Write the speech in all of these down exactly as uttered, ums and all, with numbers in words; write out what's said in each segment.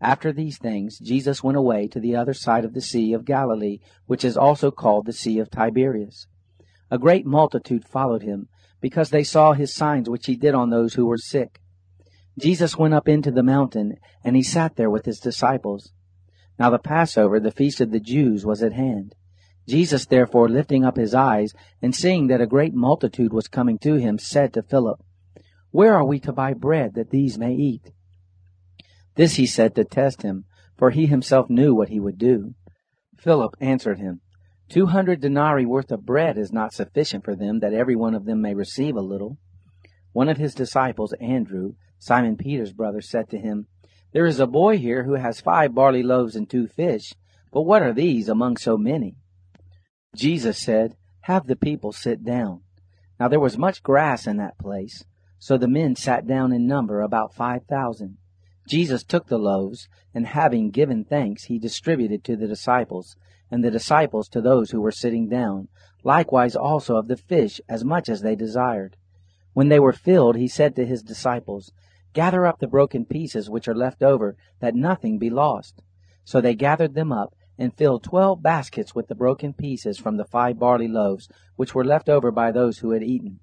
After these things, Jesus went away to the other side of the Sea of Galilee, which is also called the Sea of Tiberias. A great multitude followed him, because they saw his signs which he did on those who were sick. Jesus went up into the mountain, and he sat there with his disciples. Now the Passover, the feast of the Jews, was at hand. Jesus therefore, lifting up his eyes, and seeing that a great multitude was coming to him, said to Philip, Where are we to buy bread that these may eat? This he said to test him, for he himself knew what he would do. Philip answered him, Two hundred denarii worth of bread is not sufficient for them, that every one of them may receive a little. One of his disciples, Andrew, Simon Peter's brother, said to him, There is a boy here who has five barley loaves and two fish, but what are these among so many? Jesus said, Have the people sit down. Now there was much grass in that place, so the men sat down in number about five thousand. Jesus took the loaves, and having given thanks, he distributed to the disciples, and the disciples to those who were sitting down, likewise also of the fish, as much as they desired. When they were filled, he said to his disciples, Gather up the broken pieces which are left over, that nothing be lost. So they gathered them up, and filled twelve baskets with the broken pieces from the five barley loaves, which were left over by those who had eaten.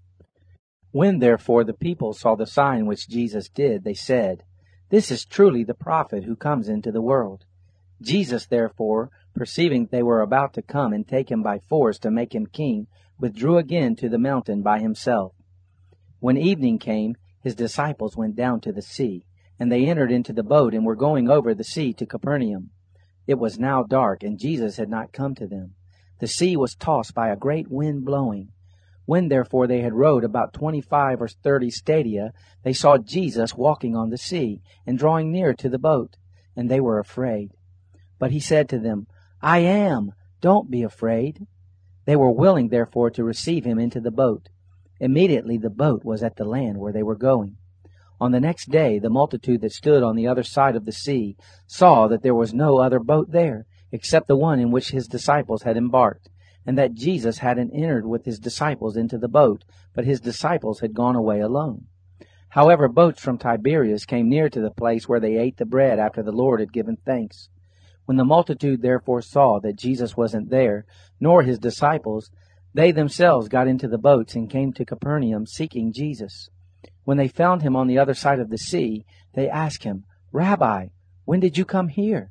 When therefore the people saw the sign which Jesus did, they said, This is truly the prophet who comes into the world. Jesus therefore, perceiving they were about to come and take him by force to make him king, withdrew again to the mountain by himself. When evening came, his disciples went down to the sea, and they entered into the boat and were going over the sea to Capernaum. It was now dark, and Jesus had not come to them. The sea was tossed by a great wind blowing. When therefore they had rowed about twenty-five or thirty stadia, they saw Jesus walking on the sea, and drawing near to the boat, and they were afraid. But he said to them, I am, don't be afraid. They were willing therefore to receive him into the boat. Immediately the boat was at the land where they were going. On the next day the multitude that stood on the other side of the sea saw that there was no other boat there, except the one in which his disciples had embarked, and that Jesus hadn't entered with his disciples into the boat, but his disciples had gone away alone. However, boats from Tiberias came near to the place where they ate the bread after the Lord had given thanks. When the multitude therefore saw that Jesus wasn't there, nor his disciples, they themselves got into the boats and came to Capernaum seeking Jesus. When they found him on the other side of the sea, they asked him, Rabbi, when did you come here?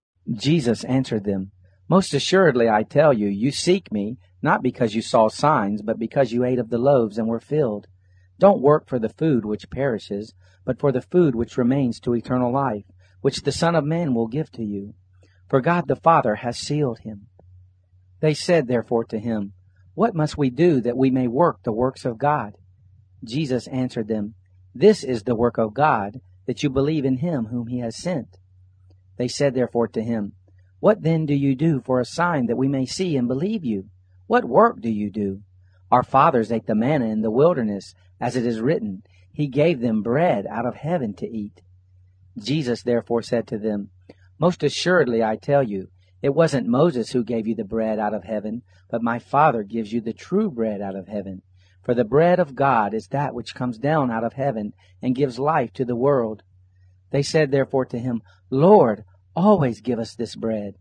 Jesus answered them, Most assuredly I tell you, you seek me, not because you saw signs, but because you ate of the loaves and were filled. Don't work for the food which perishes, but for the food which remains to eternal life, which the Son of Man will give to you. For God the Father has sealed him. They said therefore to him, What must we do that we may work the works of God? Jesus answered them, This is the work of God, that you believe in him whom he has sent. They said therefore to him, What then do you do for a sign that we may see and believe you? What work do you do? Our fathers ate the manna in the wilderness, as it is written, He gave them bread out of heaven to eat. Jesus therefore said to them, Most assuredly I tell you, it wasn't Moses who gave you the bread out of heaven, but my Father gives you the true bread out of heaven. For the bread of God is that which comes down out of heaven and gives life to the world. They said therefore to him, Lord, always give us this bread.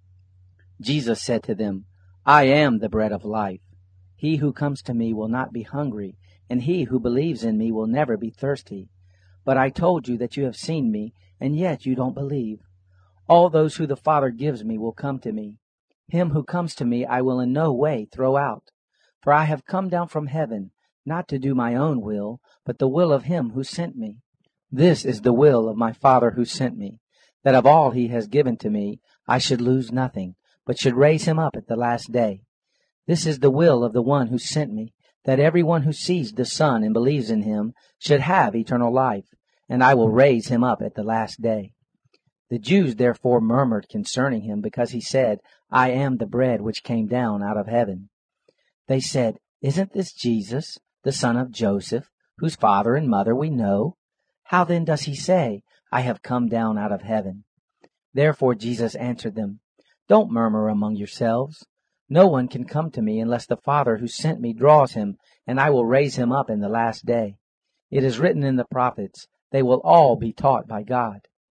Jesus said to them, I am the bread of life. He who comes to me will not be hungry, and he who believes in me will never be thirsty. But I told you that you have seen me, and yet you don't believe. All those who the Father gives me will come to me. Him who comes to me I will in no way throw out. For I have come down from heaven, not to do my own will, but the will of him who sent me. This is the will of my Father who sent me, that of all he has given to me I should lose nothing, but should raise him up at the last day. This is the will of the one who sent me, that every one who sees the Son and believes in him should have eternal life, and I will raise him up at the last day. The Jews therefore murmured concerning him, because he said, I am the bread which came down out of heaven. They said, Isn't this Jesus, the son of Joseph, whose father and mother we know? How then does he say, I have come down out of heaven? Therefore Jesus answered them, Don't murmur among yourselves. No one can come to me unless the Father who sent me draws him, and I will raise him up in the last day. It is written in the prophets, They will all be taught by God.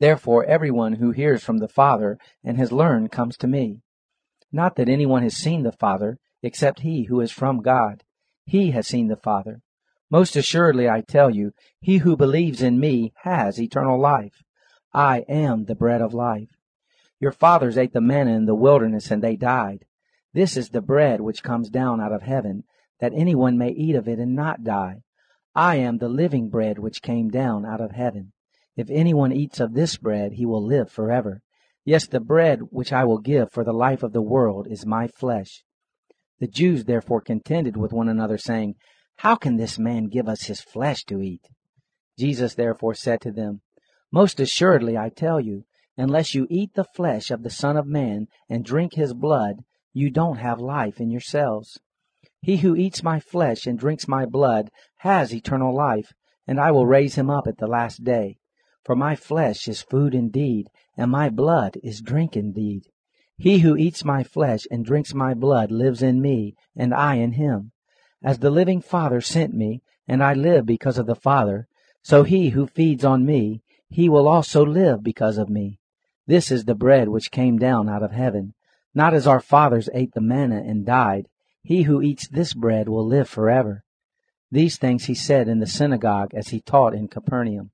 Therefore everyone who hears from the Father and has learned comes to me. Not that anyone has seen the Father, except he who is from God. He has seen the Father. Most assuredly I tell you, he who believes in me has eternal life. I am the bread of life. Your fathers ate the manna in the wilderness, and they died. This is the bread which comes down out of heaven, that anyone may eat of it and not die. I am the living bread which came down out of heaven. If anyone eats of this bread, he will live forever. Yes, the bread which I will give for the life of the world is my flesh. The Jews therefore contended with one another, saying, How can this man give us his flesh to eat? Jesus therefore said to them, Most assuredly I tell you, unless you eat the flesh of the Son of Man and drink his blood, you don't have life in yourselves. He who eats my flesh and drinks my blood has eternal life, and I will raise him up at the last day. For my flesh is food indeed, and my blood is drink indeed. He who eats my flesh and drinks my blood lives in me, and I in him. As the living Father sent me, and I live because of the Father, so he who feeds on me, he will also live because of me. This is the bread which came down out of heaven, not as our fathers ate the manna and died. He who eats this bread will live forever. These things he said in the synagogue as he taught in Capernaum.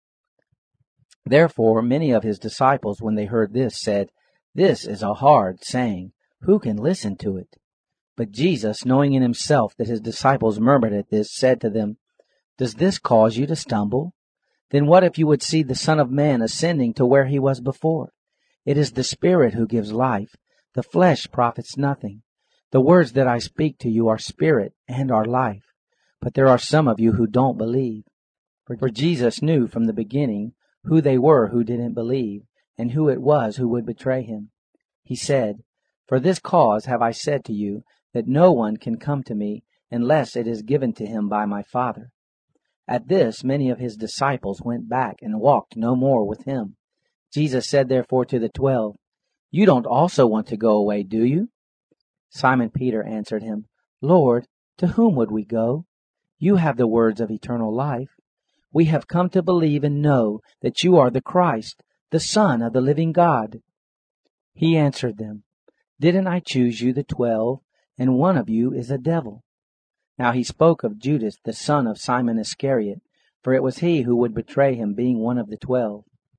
Therefore many of his disciples, when they heard this, said, This is a hard saying. Who can listen to it? But Jesus, knowing in himself that his disciples murmured at this, said to them, Does this cause you to stumble? Then what if you would see the Son of Man ascending to where he was before? It is the Spirit who gives life. The flesh profits nothing. The words that I speak to you are spirit and are life. But there are some of you who don't believe. For Jesus knew from the beginning who they were who didn't believe, and who it was who would betray him. He said, For this cause have I said to you, that no one can come to me unless it is given to him by my Father. At this many of his disciples went back and walked no more with him. Jesus said therefore to the twelve, You don't also want to go away, do you? Simon Peter answered him, Lord, to whom would we go? You have the words of eternal life. We have come to believe and know that you are the Christ, the Son of the living God. He answered them, Didn't I choose you the twelve, and one of you is a devil? Now he spoke of Judas, the son of Simon Iscariot, for it was he who would betray him, being one of the twelve.